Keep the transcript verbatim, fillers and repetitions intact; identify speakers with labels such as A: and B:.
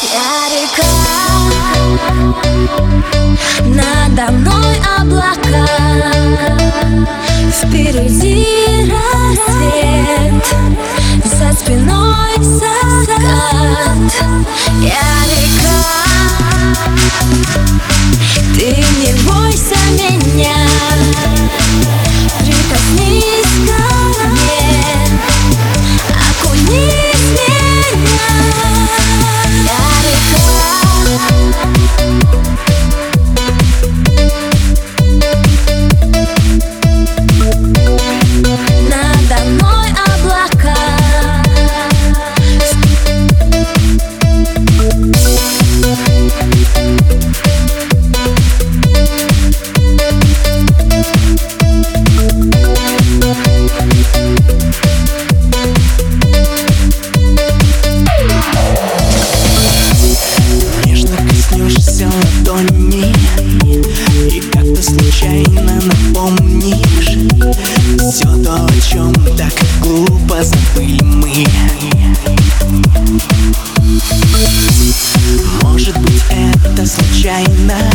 A: Я река, надо мной облака, впереди рассвет, за спиной закат. Я река, ты не бойся меня, прикоснись ко мне, окунись меня. Я река, надо мной облака,
B: нежно коснешься ладони и как-то случайно напомнишь все то, о чем так глупо забыли мы. Может быть, это случайно,